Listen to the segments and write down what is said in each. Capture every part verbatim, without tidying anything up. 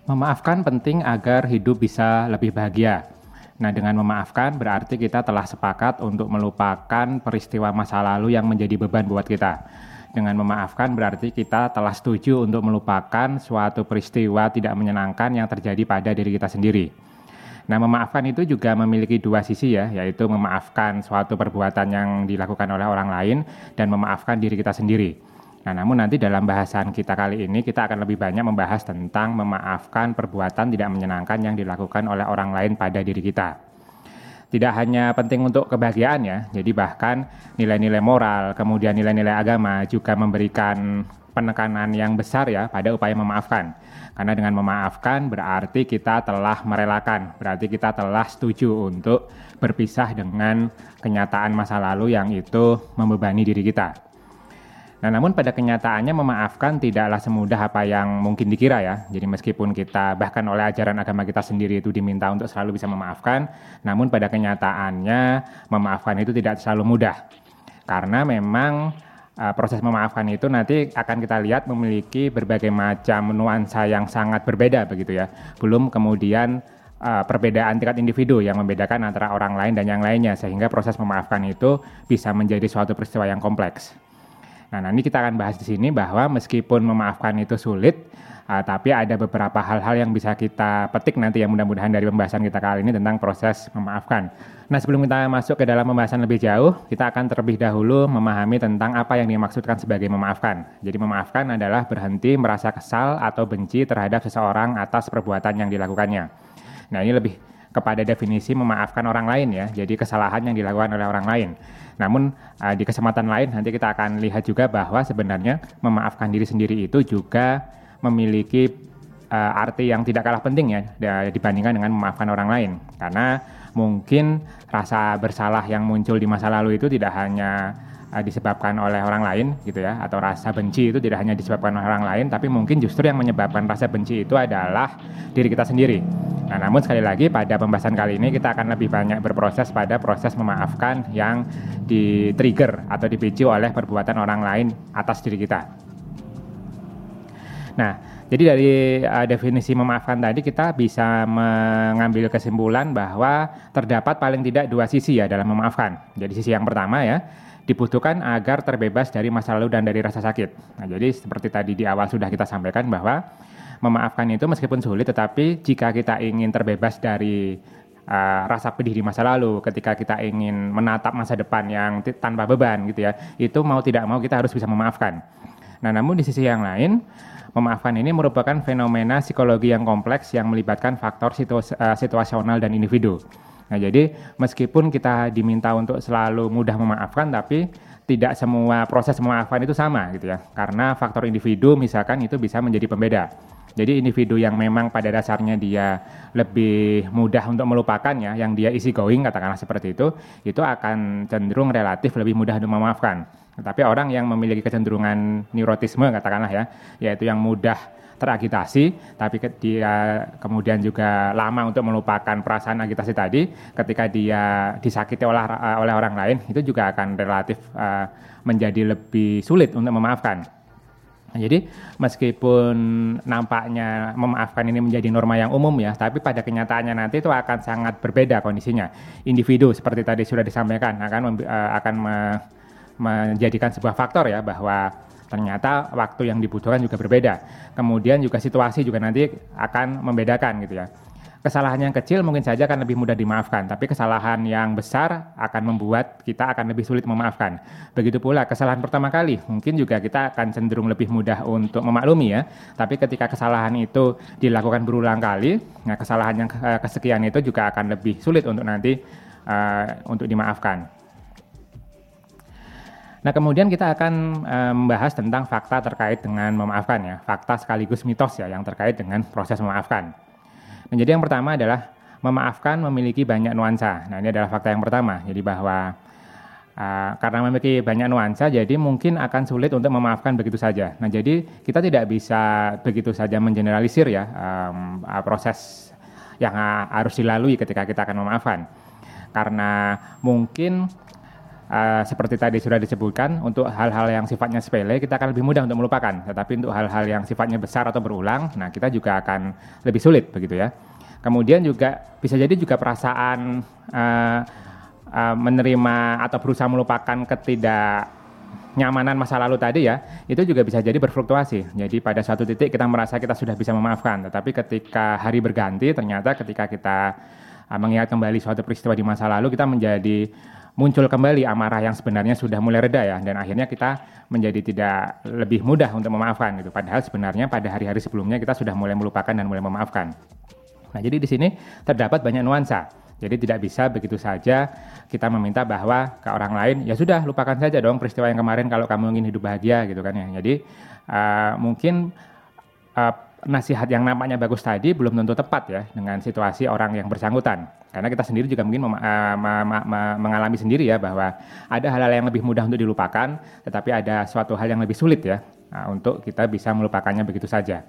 Memaafkan penting agar hidup bisa lebih bahagia. Nah, dengan memaafkan berarti kita telah sepakat untuk melupakan peristiwa masa lalu yang menjadi beban buat kita. Dengan memaafkan berarti kita telah setuju untuk melupakan suatu peristiwa tidak menyenangkan yang terjadi pada diri kita sendiri. Nah, memaafkan itu juga memiliki dua sisi ya, yaitu memaafkan suatu perbuatan yang dilakukan oleh orang lain dan memaafkan diri kita sendiri. Nah, namun nanti dalam bahasan kita kali ini kita akan lebih banyak membahas tentang memaafkan perbuatan tidak menyenangkan yang dilakukan oleh orang lain pada diri kita. Tidak hanya penting untuk kebahagiaan ya, jadi bahkan nilai-nilai moral, kemudian nilai-nilai agama juga memberikan penekanan yang besar ya pada upaya memaafkan. Karena dengan memaafkan berarti kita telah merelakan, berarti kita telah setuju untuk berpisah dengan kenyataan masa lalu yang itu membebani diri kita. Nah, namun pada kenyataannya memaafkan tidaklah semudah apa yang mungkin dikira ya. Jadi meskipun kita bahkan oleh ajaran agama kita sendiri itu diminta untuk selalu bisa memaafkan, namun pada kenyataannya memaafkan itu tidak selalu mudah. Karena memang uh, proses memaafkan itu nanti akan kita lihat memiliki berbagai macam nuansa yang sangat berbeda begitu ya. Belum kemudian uh, perbedaan tingkat individu yang membedakan antara orang lain dan yang lainnya, sehingga proses memaafkan itu bisa menjadi suatu peristiwa yang kompleks. Nah, nanti kita akan bahas di sini bahwa meskipun memaafkan itu sulit, uh, tapi ada beberapa hal-hal yang bisa kita petik nanti yang mudah-mudahan dari pembahasan kita kali ini tentang proses memaafkan. Nah, sebelum kita masuk ke dalam pembahasan lebih jauh, kita akan terlebih dahulu memahami tentang apa yang dimaksudkan sebagai memaafkan. Jadi memaafkan adalah berhenti merasa kesal atau benci terhadap seseorang atas perbuatan yang dilakukannya. Nah, ini lebih kepada definisi memaafkan orang lain ya, jadi kesalahan yang dilakukan oleh orang lain. Namun uh, di kesempatan lain nanti kita akan lihat juga bahwa sebenarnya memaafkan diri sendiri itu juga memiliki uh, arti yang tidak kalah penting ya dibandingkan dengan memaafkan orang lain. Karena mungkin rasa bersalah yang muncul di masa lalu itu tidak hanya uh, disebabkan oleh orang lain gitu ya, atau rasa benci itu tidak hanya disebabkan oleh orang lain, tapi mungkin justru yang menyebabkan rasa benci itu adalah diri kita sendiri. Nah, namun sekali lagi pada pembahasan kali ini kita akan lebih banyak berproses pada proses memaafkan yang di-trigger atau dipicu oleh perbuatan orang lain atas diri kita. Nah, jadi dari uh, definisi memaafkan tadi kita bisa mengambil kesimpulan bahwa terdapat paling tidak dua sisi ya dalam memaafkan. Jadi sisi yang pertama ya, dibutuhkan agar terbebas dari masa lalu dan dari rasa sakit. Nah, jadi seperti tadi di awal sudah kita sampaikan bahwa memaafkan itu meskipun sulit, tetapi jika kita ingin terbebas dari uh, rasa pedih di masa lalu, ketika kita ingin menatap masa depan yang t- tanpa beban gitu ya, itu mau tidak mau kita harus bisa memaafkan. Nah, namun di sisi yang lain, memaafkan ini merupakan fenomena psikologi yang kompleks yang melibatkan faktor situ- uh, situasional dan individu. Nah, jadi meskipun kita diminta untuk selalu mudah memaafkan, tapi tidak semua proses memaafkan itu sama gitu ya. Karena faktor individu misalkan itu bisa menjadi pembeda. Jadi individu yang memang pada dasarnya dia lebih mudah untuk melupakan ya, yang dia easy going katakanlah seperti itu, itu akan cenderung relatif lebih mudah untuk memaafkan. Tetapi orang yang memiliki kecenderungan neurotisme katakanlah ya, yaitu yang mudah teragitasi, tapi dia kemudian juga lama untuk melupakan perasaan agitasi tadi, ketika dia disakiti oleh, oleh orang lain, itu juga akan relatif uh, menjadi lebih sulit untuk memaafkan. Nah, jadi meskipun nampaknya memaafkan ini menjadi norma yang umum ya, tapi pada kenyataannya nanti itu akan sangat berbeda kondisinya. Individu seperti tadi sudah disampaikan akan uh, akan me, menjadikan sebuah faktor ya, bahwa ternyata waktu yang dibutuhkan juga berbeda. Kemudian juga situasi juga nanti akan membedakan gitu ya. Kesalahan yang kecil mungkin saja akan lebih mudah dimaafkan, tapi kesalahan yang besar akan membuat kita akan lebih sulit memaafkan. Begitu pula kesalahan pertama kali, mungkin juga kita akan cenderung lebih mudah untuk memaklumi ya, tapi ketika kesalahan itu dilakukan berulang kali, nah kesalahan yang kesekian itu juga akan lebih sulit untuk nanti uh, untuk dimaafkan. Nah, kemudian kita akan uh, membahas tentang fakta terkait dengan memaafkan ya, fakta sekaligus mitos ya yang terkait dengan proses memaafkan. Nah, jadi yang pertama adalah memaafkan memiliki banyak nuansa. Nah, ini adalah fakta yang pertama. Jadi bahwa uh, karena memiliki banyak nuansa, jadi mungkin akan sulit untuk memaafkan begitu saja. Nah, jadi kita tidak bisa begitu saja mengeneralisir ya um, uh, proses yang uh, harus dilalui ketika kita akan memaafkan. Karena mungkin uh, seperti tadi sudah disebutkan, untuk hal-hal yang sifatnya sepele kita akan lebih mudah untuk melupakan. Tetapi untuk hal-hal yang sifatnya besar atau berulang, nah kita juga akan lebih sulit begitu ya. Kemudian juga bisa jadi juga perasaan uh, uh, menerima atau berusaha melupakan ketidaknyamanan masa lalu tadi ya, itu juga bisa jadi berfluktuasi. Jadi pada suatu titik kita merasa kita sudah bisa memaafkan, tetapi ketika hari berganti ternyata ketika kita uh, mengingat kembali suatu peristiwa di masa lalu, kita menjadi muncul kembali amarah yang sebenarnya sudah mulai reda ya, dan akhirnya kita menjadi tidak lebih mudah untuk memaafkan gitu. Padahal sebenarnya pada hari-hari sebelumnya kita sudah mulai melupakan dan mulai memaafkan. Nah, jadi di sini terdapat banyak nuansa. Jadi tidak bisa begitu saja kita meminta bahwa ke orang lain, ya sudah lupakan saja dong peristiwa yang kemarin kalau kamu ingin hidup bahagia gitu kan ya. Jadi uh, mungkin uh, nasihat yang nampaknya bagus tadi belum tentu tepat ya dengan situasi orang yang bersangkutan. Karena kita sendiri juga mungkin mem- uh, ma- ma- ma- mengalami sendiri ya bahwa ada hal-hal yang lebih mudah untuk dilupakan, tetapi ada suatu hal yang lebih sulit ya uh, untuk kita bisa melupakannya begitu saja.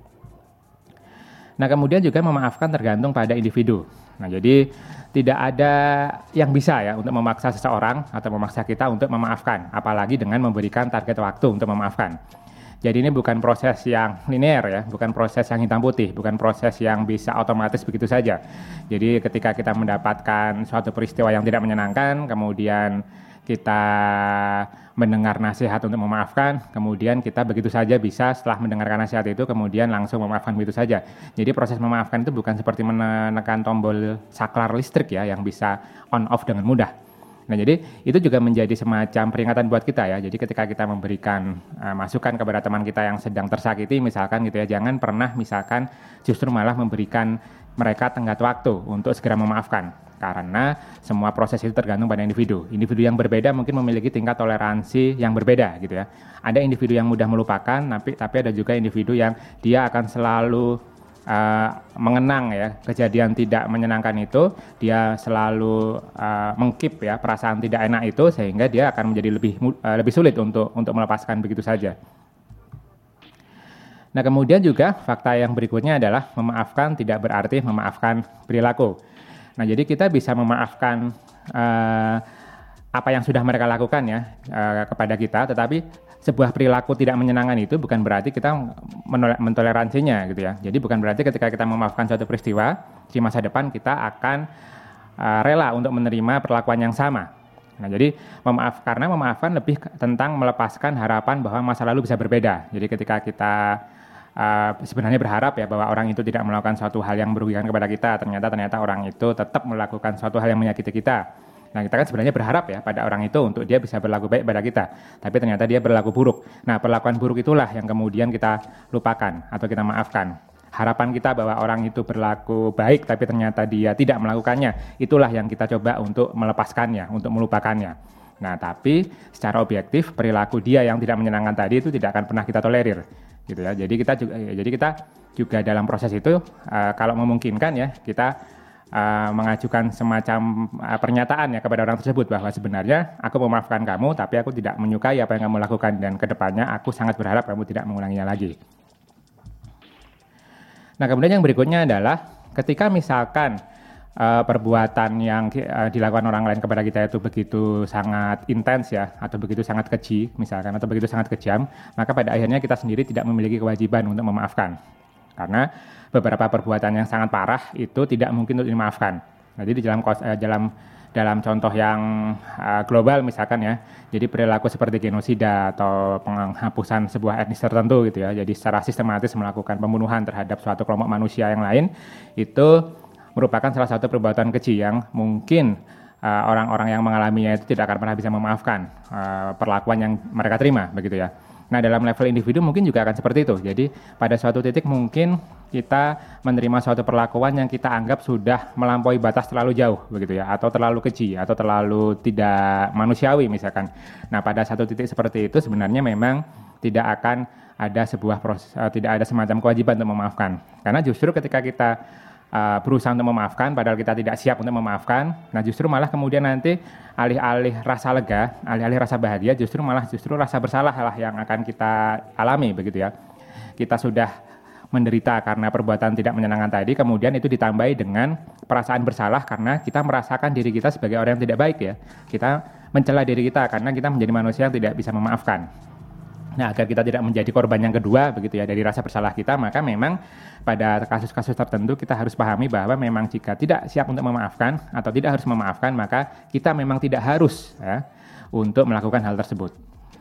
Nah, kemudian juga memaafkan tergantung pada individu. Nah, jadi tidak ada yang bisa ya untuk memaksa seseorang atau memaksa kita untuk memaafkan, apalagi dengan memberikan target waktu untuk memaafkan. Jadi ini bukan proses yang linear ya, bukan proses yang hitam putih, bukan proses yang bisa otomatis begitu saja. Jadi ketika kita mendapatkan suatu peristiwa yang tidak menyenangkan, kemudian kita mendengar nasihat untuk memaafkan, kemudian kita begitu saja bisa setelah mendengarkan nasihat itu kemudian langsung memaafkan begitu saja. Jadi proses memaafkan itu bukan seperti menekan tombol saklar listrik ya yang bisa on off dengan mudah. Nah, jadi itu juga menjadi semacam peringatan buat kita ya. Jadi ketika kita memberikan uh, masukan kepada teman kita yang sedang tersakiti misalkan gitu ya, jangan pernah misalkan justru malah memberikan mereka tenggat waktu untuk segera memaafkan. Karena semua proses itu tergantung pada individu. Individu yang berbeda mungkin memiliki tingkat toleransi yang berbeda gitu ya. Ada individu yang mudah melupakan, tapi tapi ada juga individu yang dia akan selalu uh, mengenang ya kejadian tidak menyenangkan itu, dia selalu uh, mengkeep ya perasaan tidak enak itu sehingga dia akan menjadi lebih uh, lebih sulit untuk untuk melepaskan begitu saja. Nah, kemudian juga fakta yang berikutnya adalah memaafkan tidak berarti memaafkan perilaku. Nah, jadi kita bisa memaafkan uh, apa yang sudah mereka lakukan ya uh, kepada kita, tetapi sebuah perilaku tidak menyenangkan itu bukan berarti kita mentoleransinya gitu ya. Jadi bukan berarti ketika kita memaafkan suatu peristiwa di masa depan kita akan uh, rela untuk menerima perlakuan yang sama. Nah, jadi memaaf karena memaafkan lebih tentang melepaskan harapan bahwa masa lalu bisa berbeda. Jadi ketika kita Uh, sebenarnya berharap ya bahwa orang itu tidak melakukan suatu hal yang merugikan kepada kita, ternyata ternyata orang itu tetap melakukan suatu hal yang menyakiti kita. Nah, kita kan sebenarnya berharap ya pada orang itu untuk dia bisa berlaku baik pada kita, tapi ternyata dia berlaku buruk. Nah, perlakuan buruk itulah yang kemudian kita lupakan atau kita maafkan. Harapan kita bahwa orang itu berlaku baik tapi ternyata dia tidak melakukannya, itulah yang kita coba untuk melepaskannya, untuk melupakannya. Nah, tapi secara objektif perilaku dia yang tidak menyenangkan tadi itu tidak akan pernah kita tolerir. Gitu ya. Jadi kita juga jadi kita juga dalam proses itu uh, kalau memungkinkan ya kita uh, mengajukan semacam uh, pernyataan ya kepada orang tersebut bahwa sebenarnya aku memaafkan kamu tapi aku tidak menyukai apa yang kamu lakukan dan kedepannya aku sangat berharap kamu tidak mengulanginya lagi. Nah, kemudian yang berikutnya adalah ketika misalkan Uh, perbuatan yang uh, dilakukan orang lain kepada kita itu begitu sangat intens ya, atau begitu sangat keji misalkan, atau begitu sangat kejam, maka pada akhirnya kita sendiri tidak memiliki kewajiban untuk memaafkan. Karena beberapa perbuatan yang sangat parah itu tidak mungkin untuk dimaafkan. Jadi di dalam uh, dalam dalam contoh yang uh, global misalkan ya, jadi perilaku seperti genosida atau penghapusan sebuah etnis tertentu gitu ya, jadi secara sistematis melakukan pembunuhan terhadap suatu kelompok manusia yang lain, itu merupakan salah satu perbuatan keji yang mungkin uh, orang-orang yang mengalaminya itu tidak akan pernah bisa memaafkan uh, perlakuan yang mereka terima begitu ya. Nah, dalam level individu mungkin juga akan seperti itu. Jadi pada suatu titik mungkin kita menerima suatu perlakuan yang kita anggap sudah melampaui batas terlalu jauh begitu ya, atau terlalu keji atau terlalu tidak manusiawi misalkan. Nah, pada satu titik seperti itu sebenarnya memang tidak akan ada sebuah proses, uh, tidak ada semacam kewajiban untuk memaafkan. Karena justru ketika kita Uh, berusaha untuk memaafkan, padahal kita tidak siap untuk memaafkan. Nah, justru malah kemudian nanti alih-alih rasa lega, alih-alih rasa bahagia, justru malah justru rasa bersalah lah yang akan kita alami begitu ya. Kita sudah menderita karena perbuatan tidak menyenangkan tadi, kemudian itu ditambahi dengan perasaan bersalah karena kita merasakan diri kita sebagai orang yang tidak baik ya. Kita mencela diri kita karena kita menjadi manusia yang tidak bisa memaafkan. Nah, agar kita tidak menjadi korban yang kedua begitu ya dari rasa bersalah kita, maka memang pada kasus-kasus tertentu kita harus pahami bahwa memang jika tidak siap untuk memaafkan atau tidak harus memaafkan, maka kita memang tidak harus ya untuk melakukan hal tersebut.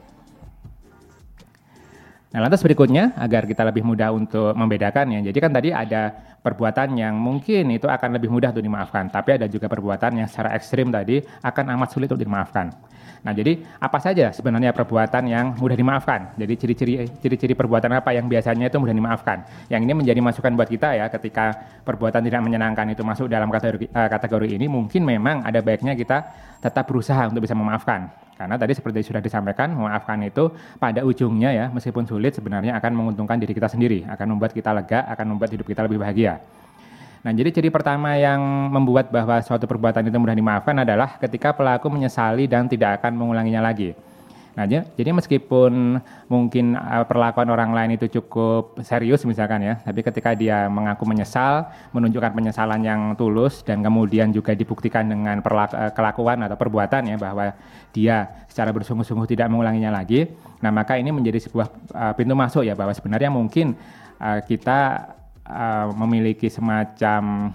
Nah, lantas berikutnya agar kita lebih mudah untuk membedakannya. Jadi kan tadi ada perbuatan yang mungkin itu akan lebih mudah untuk dimaafkan, tapi ada juga perbuatan yang secara ekstrim tadi akan amat sulit untuk dimaafkan. Nah, jadi apa saja sebenarnya perbuatan yang mudah dimaafkan? Jadi ciri-ciri ciri-ciri perbuatan apa yang biasanya itu mudah dimaafkan? Yang ini menjadi masukan buat kita ya, ketika perbuatan tidak menyenangkan itu masuk dalam kategori, uh, kategori ini, mungkin memang ada baiknya kita tetap berusaha untuk bisa memaafkan. Karena tadi seperti sudah disampaikan, memaafkan itu pada ujungnya ya, meskipun sulit sebenarnya akan menguntungkan diri kita sendiri, akan membuat kita lega, akan membuat hidup kita lebih bahagia. Nah, jadi ciri pertama yang membuat bahwa suatu perbuatan itu mudah dimaafkan adalah ketika pelaku menyesali dan tidak akan mengulanginya lagi. Nah, jadi meskipun mungkin perlakuan orang lain itu cukup serius misalkan ya, tapi ketika dia mengaku menyesal, menunjukkan penyesalan yang tulus dan kemudian juga dibuktikan dengan perlaku, kelakuan atau perbuatan ya bahwa dia secara bersungguh-sungguh tidak mengulanginya lagi, nah maka ini menjadi sebuah uh, pintu masuk ya bahwa sebenarnya mungkin uh, kita Uh, memiliki semacam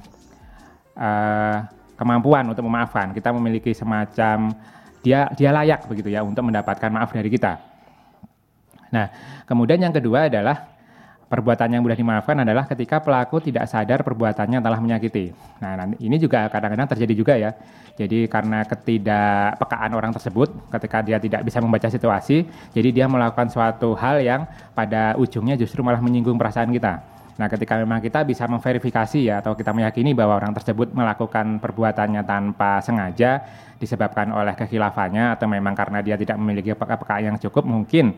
uh, kemampuan untuk memaafkan. Kita memiliki semacam dia dia layak begitu ya untuk mendapatkan maaf dari kita. Nah, kemudian yang kedua adalah perbuatan yang mudah dimaafkan adalah ketika pelaku tidak sadar perbuatannya telah menyakiti. Nah, ini juga kadang-kadang terjadi juga ya. Jadi karena ketidakpekaan orang tersebut ketika dia tidak bisa membaca situasi, jadi dia melakukan suatu hal yang pada ujungnya justru malah menyinggung perasaan kita. Nah, ketika memang kita bisa memverifikasi ya atau kita meyakini bahwa orang tersebut melakukan perbuatannya tanpa sengaja disebabkan oleh kekhilafahnya atau memang karena dia tidak memiliki peka-peka yang cukup, mungkin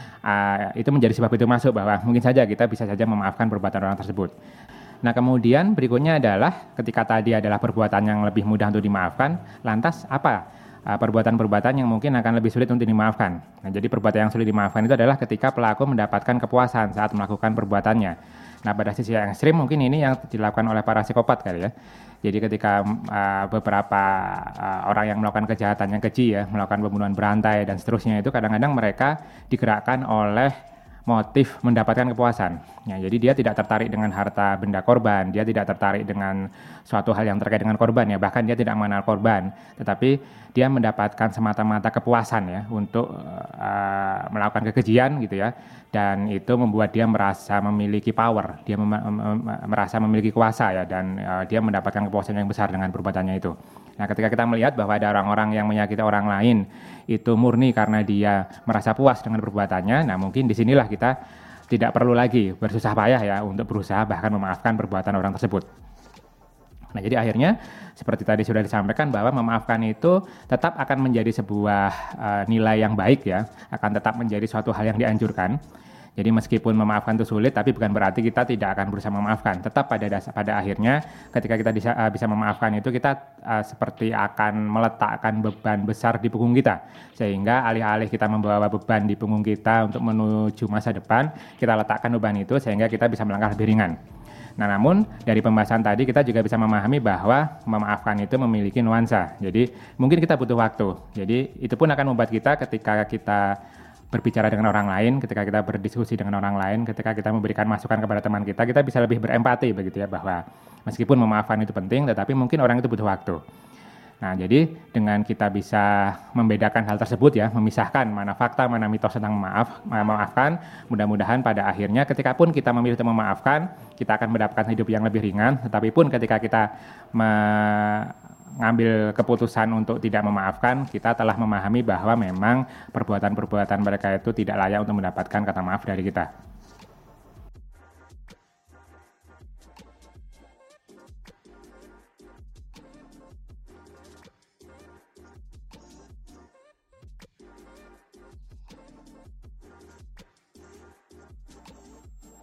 uh, itu menjadi sebab pintu masuk bahwa mungkin saja kita bisa saja memaafkan perbuatan orang tersebut. Nah, kemudian berikutnya adalah ketika tadi adalah perbuatan yang lebih mudah untuk dimaafkan, lantas apa uh, perbuatan-perbuatan yang mungkin akan lebih sulit untuk dimaafkan? Nah, jadi perbuatan yang sulit dimaafkan itu adalah ketika pelaku mendapatkan kepuasan saat melakukan perbuatannya. Nah, pada sisi yang ekstrim mungkin ini yang dilakukan oleh para psikopat kali ya. Jadi ketika uh, beberapa uh, orang yang melakukan kejahatan yang keji ya, melakukan pembunuhan berantai dan seterusnya itu kadang-kadang mereka digerakkan oleh motif mendapatkan kepuasan. Ya, jadi dia tidak tertarik dengan harta benda korban, dia tidak tertarik dengan suatu hal yang terkait dengan korban ya, bahkan dia tidak mengenal korban, tetapi dia mendapatkan semata-mata kepuasan ya untuk uh, melakukan kekejian gitu ya, dan itu membuat dia merasa memiliki power, dia mem- mem- merasa memiliki kuasa ya, dan uh, dia mendapatkan kepuasan yang besar dengan perbuatannya itu. Nah, ketika kita melihat bahwa ada orang-orang yang menyakiti orang lain itu murni karena dia merasa puas dengan perbuatannya, nah mungkin disinilah kita tidak perlu lagi bersusah payah ya untuk berusaha bahkan memaafkan perbuatan orang tersebut. Nah, jadi akhirnya seperti tadi sudah disampaikan bahwa memaafkan itu tetap akan menjadi sebuah uh, nilai yang baik ya, akan tetap menjadi suatu hal yang dianjurkan. Jadi meskipun memaafkan itu sulit, tapi bukan berarti kita tidak akan berusaha memaafkan. Tetap pada dasar, pada akhirnya ketika kita bisa, uh, bisa memaafkan itu kita uh, seperti akan meletakkan beban besar di punggung kita. Sehingga alih-alih kita membawa beban di punggung kita untuk menuju masa depan, kita letakkan beban itu sehingga kita bisa melangkah lebih ringan. Nah, namun dari pembahasan tadi kita juga bisa memahami bahwa memaafkan itu memiliki nuansa. Jadi mungkin kita butuh waktu. Jadi itu pun akan membuat kita ketika kita berbicara dengan orang lain, ketika kita berdiskusi dengan orang lain, ketika kita memberikan masukan kepada teman kita, kita bisa lebih berempati begitu ya, bahwa meskipun memaafkan itu penting, tetapi mungkin orang itu butuh waktu. Nah, jadi dengan kita bisa membedakan hal tersebut ya, memisahkan mana fakta, mana mitos tentang memaaf, memaafkan, mudah-mudahan pada akhirnya ketika pun kita memilih untuk memaafkan, kita akan mendapatkan hidup yang lebih ringan, tetapi pun ketika kita mengambil keputusan untuk tidak memaafkan, kita telah memahami bahwa memang perbuatan-perbuatan mereka itu tidak layak untuk mendapatkan kata maaf dari kita.